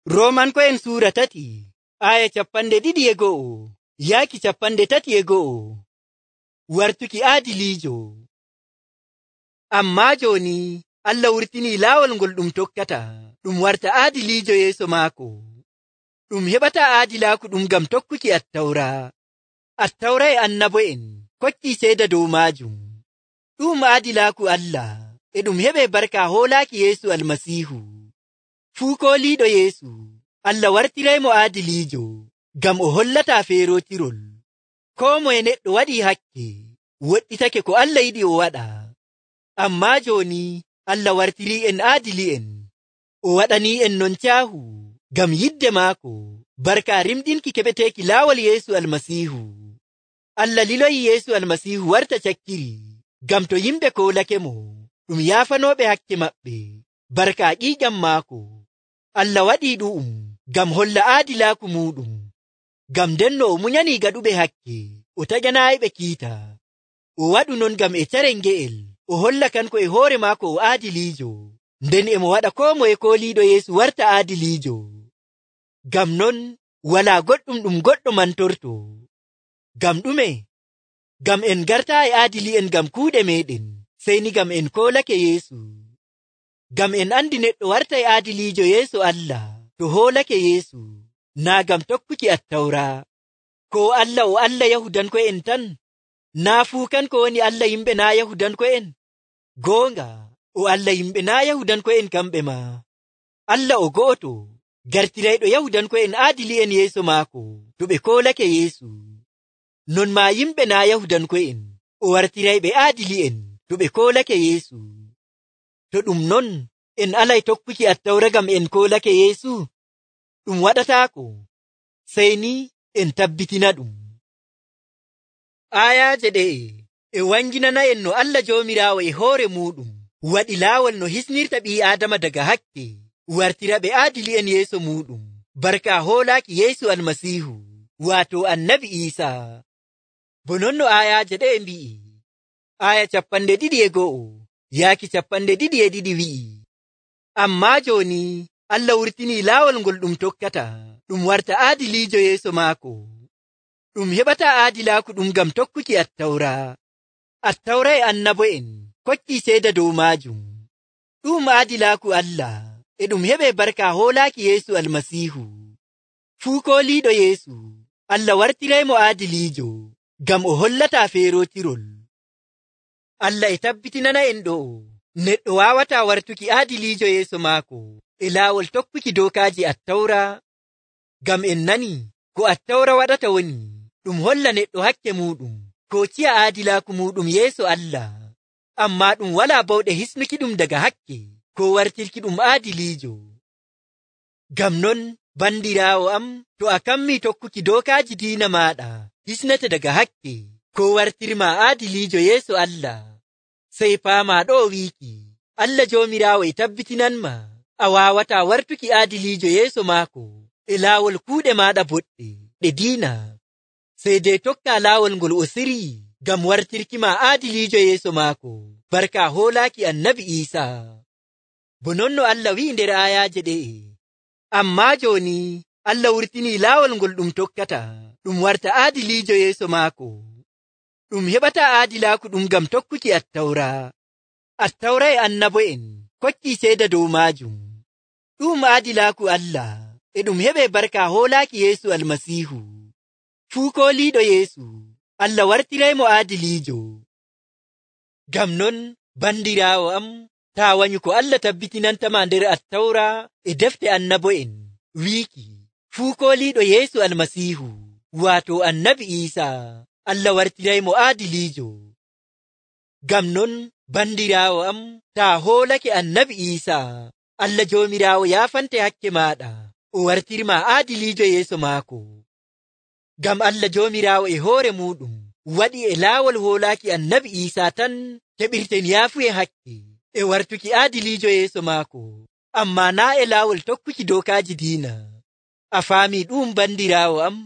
Rooman ko en suura tati aya 12 yaaki 13 wartuki aadiliijo. Ammaa jooni Allah wurtinii laawol ngol ɗum tokkata ɗum warta aadiliijo yeeso maako. Ɗum heɓata aadilaaku ɗum ngam tokkuki attawra e annabo'en koccii seeda dow maajum. Ɗum aadilaaku Allah e ɗum heɓe barka hoolaaki Yeesu Almasiihu. Fuu kooliiɗo Yeesu Allah wartiraymo aadiliijo ngam o hollata feerotirol. Koo moye neɗɗo waɗi hakke woɗɗitake ko Allah yiɗi o waɗa. Ammaa jooni Allah wartiri en aadili'en, o waɗani en non caahu ngam yidde maako barka rimɗinki keɓeteeki laawol Yeesu Almasiihu. Allah liloyi Yeesu Almasiihu warta cakkiri ngam to yimɓe koolake mo ɗum yaafanooɓe hakke maɓɓe barka ƴiiƴam maako. Allah waɗi ɗu'um ngam holla aadilaaku muɗum, ngam ndenno o munyani gaɗuɓe hakke o taƴanaayiɓe kiita. O waɗu non ngam e carel nge'el o holla kanko e hoore maako o aadiliijo, nden emo waɗa koo moye kooliiɗo Yeesu warta aadiliijo. Ngam non walaa goɗɗum ɗum goɗɗo mantorto. Ngam ɗume? Ngam en gartaa e aadili'en ngam kuuɗe meɗen, sey ni ngam en koolake Yeesu. Ngam en andi neɗɗo warta e aadiliijo yeeso Allah to hoolake Yeesu, naa ngam tokkuki attawra. Ko Allah o Allah Yahudanko'en tan? Naa fuu kanko woni Allah yimɓe naa Yahudanko'en? Goonga, o Allah yimɓe naa Yahudanko'en kamɓe ma. Allah o go'oto, gartirayɗo Yahudanko'en aadili'en yeeso maako to ɓe koolake Yeesu. Non ma yimɓe naa Yahudanko'en o wartirayɓe aadili'en to ɓe koolake Yeesu. To ɗum non en alay tokkuki attawra ngam en koolake Yeesu? Ɗum waɗataako, sey ni en tabbitina ɗum. Ayaaje ɗe e wanginana en no Allah Joomiraawo e hoore muɗum waɗi laawol no hisnirta ɓii Aadama daga hakke wartira ɓe aadili'en yeeso muɗum barka hoolaaki Yeesu Almasiihu, waato Annabi Iisaa. Bo non no ayaaje ɗe mbi'i, aya 21 yaaki 22 wi'i, ammaa jooni Allah wurtinii laawol ngol ɗum tokkata ɗum warta aadiliijo yeeso maako. Ɗum heɓata aadilaaku ɗum ngam tokkuki attawra e annabo'en koccii seeda dow maajum. Ɗum aadilaaku Allah e ɗum heɓe barka hoolaaki Yeesu Almasiihu. Fuu kooliiɗo Yeesu Allah wartiraymo aadiliijo ngam o hollata feerotirol. Allah e tabbitinana en ɗo neɗɗo waawata wartuki aadiliijo yeeso maako e laawol tokkuki dookaaji attawra. Ngam en nani ko attawra waɗata woni ɗum holla neɗɗo hakke muɗum ko ciya aadilaaku muɗum yeeso Allah, ammaa ɗum walaa bawɗe hisnuki ɗum daga hakke ko wartirki ɗum aadiliijo. Ngam non bandiraawo am, to a kammi tokkuki dookaaji diina maaɗa hisnete daga hakke ko wartirma aadiliijo yeeso Allah, sey paama ɗo wiiki Allah Joomiraawo e tabbitinanma a waawata wartuki aadiliijo yeeso maako e laawol kuuɗe maaɗa boɗɗe ɗe diina, sey de tokka laawol ngol o siri ngam wartirki ma aadiliijo yeeso maako barka hoolaaki Annabi Iisaa. Bo non no Allah wi'i nder ayaaje ɗe, ammaa jooni Allah wurtinii laawol ngol ɗum tokkata ɗum warta aadiliijo yeeso maako. Ɗum heɓata aadilaaku ɗum ngam tokkuki attawra e annabo'en koccii seeda dow maajum. Ɗum aadilaaku Allah e ɗum heɓe barka hoolaaki Yeesu Almasiihu. Fuu kooliiɗo Yeesu Allah wartiraymo aadiliijo. Ngam non bandiraawo am, taa wanyu ko Allah tabbitinantama nder attawra e defte annabo'en wiiki fuu kooliiɗo Yeesu Almasiihu, waato Annabi Iisaa, Allah wartiraymo aadiliijo. Ngam non bandiraawo am, taa hoolake Annabi Iisaa, Allah Joomiraawo yaafante hakke maaɗa o wartirma aadiliijo yeeso maako. Ngam Allah Joomiraawo e hoore muɗum waɗi e laawol hoolaaki Annabi Iisaa tan keɓirten yaafuye hakke e wartuki aadiliijo yeeso maako, ammaa naa e laawol tokkuki dookaaji diina. A faami ɗum bandiraawo am?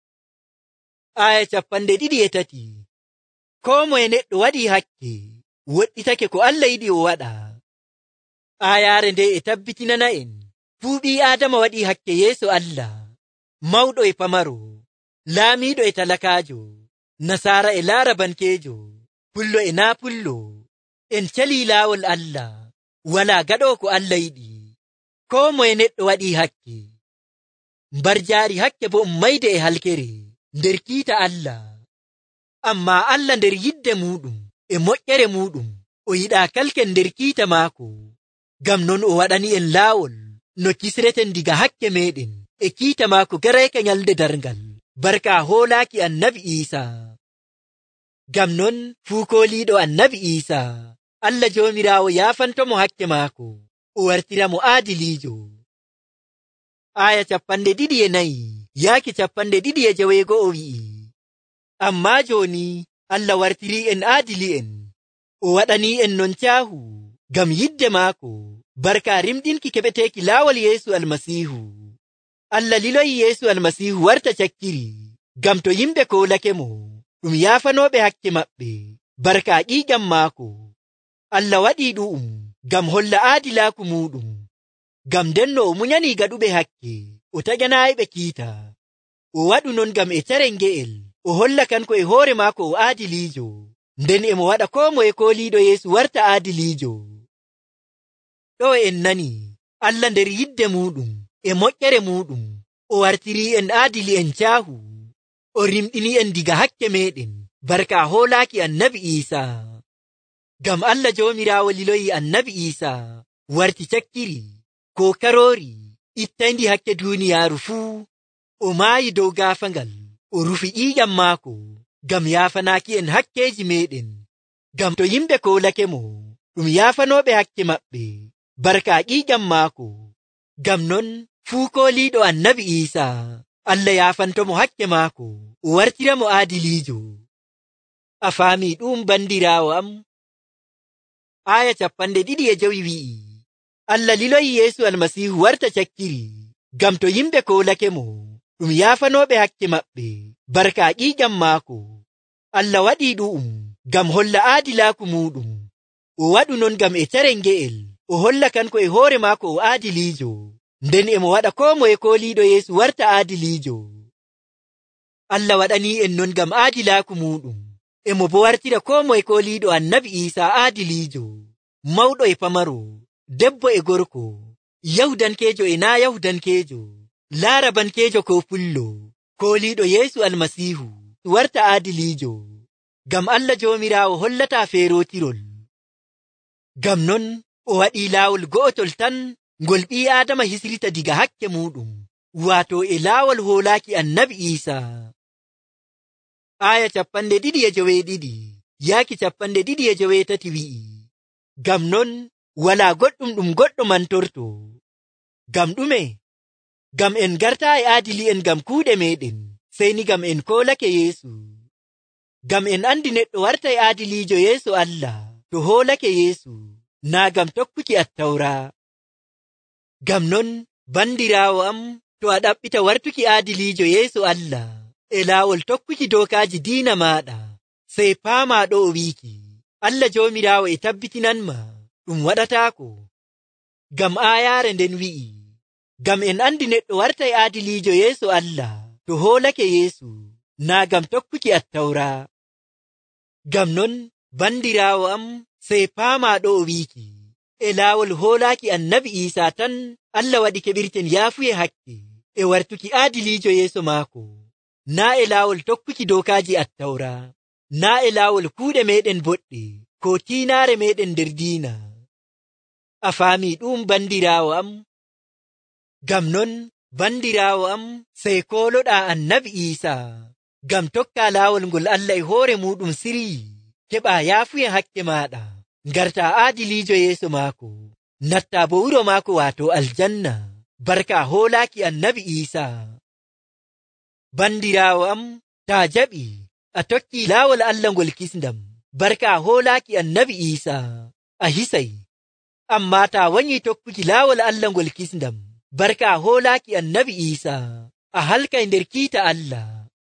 Aya 23 koo moye neɗɗo waɗi hakke woɗɗitake ko Allah yiɗi o waɗa. Ayaare nde e tabbitinana en fuudhii aadama waɗii hakke yeeso Allah mawɗo e pamaro laamiiɗo e talakaajo nasaara e laarabankeejo pullo e naa pullo en calii laawol Allah walaa gaɗoo ko Allah yiɗi koo moye neɗɗo waɗii hakke mbarjaari hakke bo mayde e halkere nder kiita Allah ammaa Allah nder yidde muɗum e moƴƴere muɗum o yiɗaa kalken nder kiita maako ngam non o waɗani en laawol no kisreten diga hakke meɗen e kiita maako garayka nyalde darngal barka hoolaaki annabi Iisaa ngam non fuu kooliiɗo annabi Iisaa Allah joomiraawo yaafantomo hakke maako o wartiramo aadiliijo. Aya 24 yaaki 25 o wi'i ammaa jooni Allah wartirii en aadili'en o waɗanii en non caahu ngam yidde maako barka rimɗinki keɓeteeki laawol Yeesu Almasiihu. Allah liloyi Yeesu Almasiihu warta cakkiri ngam to yimɓe koolake mo ɗum yaafanooɓe hakke maɓɓe barka ƴiiƴam maako. Allah waɗii ɗu'um ngam holla aadilaaku muɗum ngam ndenno o munyanii gaɗuɓe hakke o taƴanaayiɓe kiita o waɗu non ngam e carel nge'el o holla kanko e hoore maako o aadiliijo nden emo waɗa koo moye kooliiɗo Yeesu warta aadiliijo. Ɗo en nani Allah nder yidde muɗum e moƴƴere muɗum o wartirii en aadili en caahu o rimɗini en diga hakke meɗen barka hoolaaki annabi Iisaa. Ngam Allah joomiraawo liloyi annabi Iisaa warti cakkiri ko karoori ittayndi hakke duuniyaaru fuu o maayi dow gaafangal o rufi ƴiiƴam maako ngam yaafanaaki en hakkeeji meɗen ngam to yimɓe koolake mo ɗum yaafanooɓe hakke maɓɓe barka ƴiiƴam maako. Ngam non fuu kooliiɗo annabi Iisaa Allah yaafantomo hakke maako o wartiramo aadiliijo. A faamii ɗum bandiraawo am? Aya 25 wi'i Allah liloyi Yeesu Almasiihu warta cakkiri ngam to yimɓe koolake mo ɗum yaafanooɓe hakke maɓɓe barka ƴiiƴam maako. Allah waɗii ɗu'um ngam holla aadilaaku muɗum o waɗu non ngam e carel nge'el o holla kanko e hoore maako o aadiliijo nden emo waɗa koo moye kooliiɗo Yeesu warta aadiliijo. Allah waɗanii en non ngam aadilaaku muɗum emo bo wartira koo moye kooliiɗo annabi Iisaa aadiliijo mawɗo e pamaro debbo e gorko yahudankeejo e naa yahudankeejo laarabankeejo ko pullo kooliiɗo Yeesu Almasiihu warta aadiliijo ngam Allah joomiraawo hollataa feerootirol. Ngam non o waɗii laawol go'otol tan ngol ɓii Aadama hisrita diga hakke muɗum waato e laawol hoolaaki annabi Iisaa. Aya 22 yaaki 23 wi'i ngam non walaa goɗɗum ɗum goɗɗo mantorto. Ngam ɗume? Ngam en gartaa e aadili'en ngam kuuɗe meɗen sey ni ngam en koolake Yeesu. Ngam en andi neɗɗo warta e aadiliijo yeeso Allah to hoolake Yeesu naa ngam tokkuki attawra. Ngam non bandiraawo am to a ɗaɓɓita wartuki aadiliijo yeeso Allah e laawol tokkuki dookaaji diina maaɗa sey paamaa ɗo o wiiki Allah joomiraawo e tabbitinanma ɗum waɗataako. Ngam aayaare nden wi'i ngam en andi neɗɗo warta e aadiliijo yeeso Allah to hoolake Yeesu naa ngam tokkuki attawra. Ngam non bandiraawo am sey paamaa ɗo o wiiki e laawol hoolaaki annabi Iisaa tan Allah waɗi keɓirten yaafuye hakke e wartuki aadiliijo yeeso maako naa e laawol tokkuki dookaaji attawra naa e laawol kuuɗe meɗen boɗɗe ko tiinaare meɗen nder diina. A faamii ɗum bandiraawo am? Ngam non bandiraawo am sey kooloɗaa annabi Iisaa ngam tokka laawol ngol Allah e hoore muɗum siryi keɓa yaafuye hakke maaɗa ngarta aadiliijo yeeso maako natta bo wuro maako waato aljanna barka hoolaaki annabi Iisaa. Bandiraawo am taa jaɓi a tokki laawol Allah ngol kisndam barka hoolaaki annabi Iisaa a hisay. Ammaa taa wanyi tokkuki laawol Allah ngol kisndam barka hoolaaki annabi Iisaa a halkay nder kiita Allah.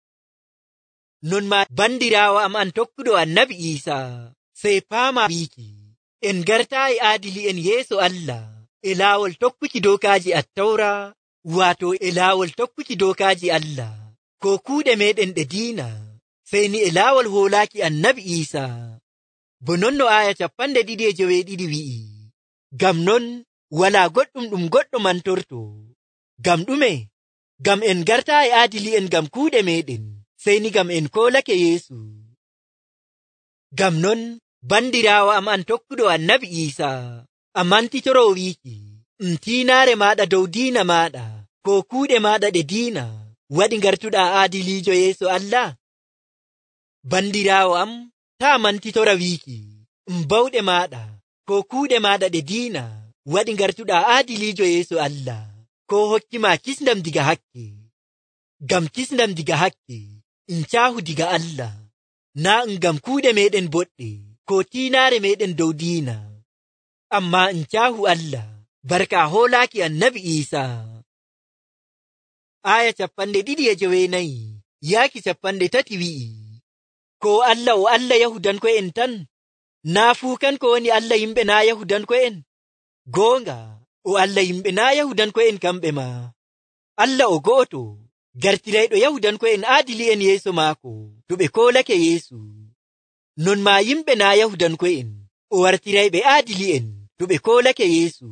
Non ma bandiraawo am an tokkuɗo annabi Iisaa sey paama wiiki en gartaa e aadili en yeeso Allah ilaawol tokkuki dookaaji attawraa waato ilaawol tokkuki dookaaji Allah ko kuuɗe meɗen ɗe diina sey ni ilaawol hoolaaki annabi Iisaa. Bononno aya 2:9 wi'i ngam non walaa goɗɗum ɗum goɗɗo mantorto. Ngam ɗume? Ngam en gartaa e aadili'en ngam kuuɗe meɗen sey ni ngam en koolake Yeesu. Ngam non bandiraawo am an tokkuɗo annabi Iisaa a mantitoro wiiki tiinaare maaɗa dow diina maaɗa ko kuuɗe maaɗa ɗe diina waɗi ngartuɗaa aadiliijo yeeso Allah. Bandiraawo am taa mantitora wiiki bawɗe maaɗa ko kuuɗe maaɗa ɗe diina waɗi ngartuɗaa aadiliijo yeeso Allah ko hokkima kisndam diga hakke. Ngam kisndam diga hakke caahu diga Allah naa ngam kuuɗe meɗen boɗɗe ko tiinaare meɗen dow diina amma caahu Allah barka hoolaaki annabi Iisaa. Aya 2:9 yaaki 30 wi'i ko Allah o Allah Yahudanko'en tan naa fuu kanko woni Allah yimɓe naa Yahudanko'en. Goonga o Allah yimɓe naa Yahudanko'en kamɓe ma. Allah o go'oto gartirayɗo Yahudanko'en aadili'en yeeso maako to ɓe koolake Yeesu. Non ma yimɓe naa Yahudanko'en o wartirayɓe aadili'en to ɓe koolake Yeesu.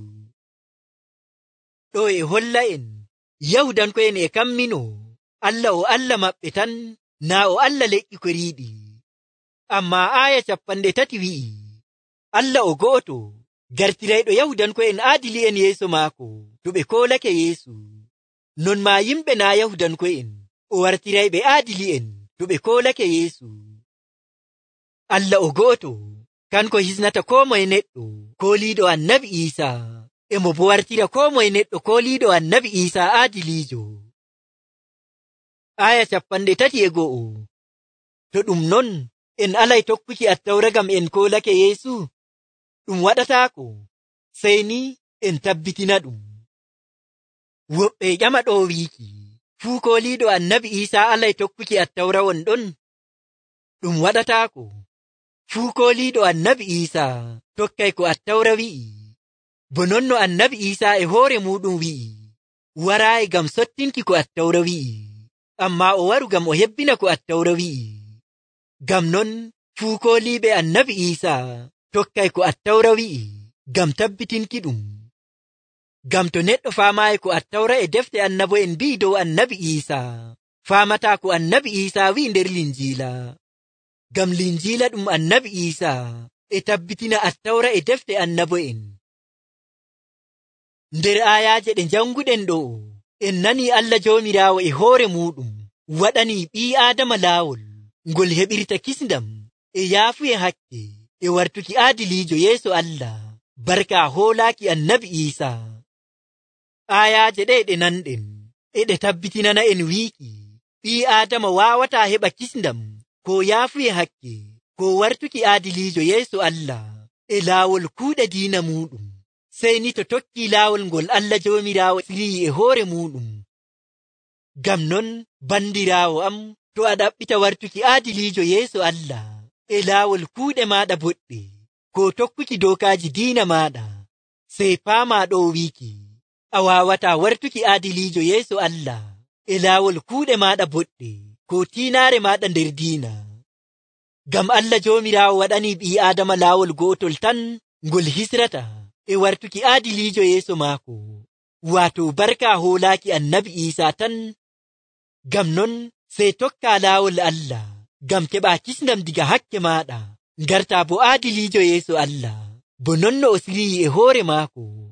Ɗo e holla en Yahudanko'en e kammino Allah o Allah maɓɓe tan naa o Allah leƴƴi koriiɗi. Amma aya 30 wi'i Allah o go'oto gartirayɗo Yahudanko'en aadili'en yeeso maako to ɓe koolake Yeesu. Non ma yimɓe naa Yahudanko'en o wartirayɓe aadili'en to ɓe koolake Yeesu. Allah o go'oto kanko hisnata ko moye neɗɗo kooliiɗo annabi Iisaa emo bo wartira ko moye neɗɗo kooliiɗo annabi Iisaa aadiliijo. Aya 31 to ɗum non en alay tokkuki attawra ngam en koolake Yeesu ɗum waɗataako sey ni en tabbitina ɗum. Woɓɓe ƴama ɗo wiiki fuu kooliiɗo annabi Iisaa alay tokkuki attawra won ɗon ɗum waɗataako. Fuu kooliiɗo annabi Iisaa tokkay ko attawra wi'i. Bo nonno annabi Iisaa e hoore muɗum wi'i waraayi ngam sottinki ko attawra wi'i amma o waru ngam o hebbina ko attawra wi'i. Ngam non fuu kooliiɓe annabi Iisaa tokkay ko attawra wi'i ngam tabbitinki ɗum. Ngam to neɗɗo faamaayi ko attawra e defte annabo'en mbi'i dow annabi Iisaa faamataa ko annabi Iisaa wi'i nder linjiila. Ngam linjiila ɗum annabi Iisaa e tabbitina attawra e defte annabo'en. Nder ayaaje ɗe janguɗen ɗo en nani Allah Joomiraawo e hoore muɗum waɗani ɓii Aadama laawol ngol heɓirta kisndam e yaafuye hakke e wartuki aadiliijo yeeso Allah barka hoolaaki annabi Iisaa. Ayaaje ɗe nanɗen e ɗe tabbitinana en wiiki ɓii Aadama waawataa heɓa kisndam ko yaafuye hakke ko wartuki aadiliijo yeeso Allah e laawol kuuɗe diina muɗum sey ni to tokki laawol ngol Allah Joomiraawo siriyi e hoore muɗum. Ngam non bandiraawo am to a ɗaɓɓita wartuki aadiliijo yeeso Allah e laawol kuuɗe maaɗa boɗɗe ko tokkuki dookaaji diina maaɗa sey paamaa ɗo wiiki a waawataa wartuki aadiliijo yeeso Allah e laawol kuuɗe maaɗa boɗɗe ko tiinaare maaɗa nder diina. Ngam Allah Joomiraawo waɗani ɓii Aadama laawol gootol tan ngol hisrata e wartuki aadiliijo yeeso maako waato barka hoolaaki annabi Iisaa tan. Ngam non sey tokka laawol Allah ngam keɓa kisndam diga hakke maaɗa ngarta bo aadiliijo yeeso Allah bo nonno o siriyi e hoore maako.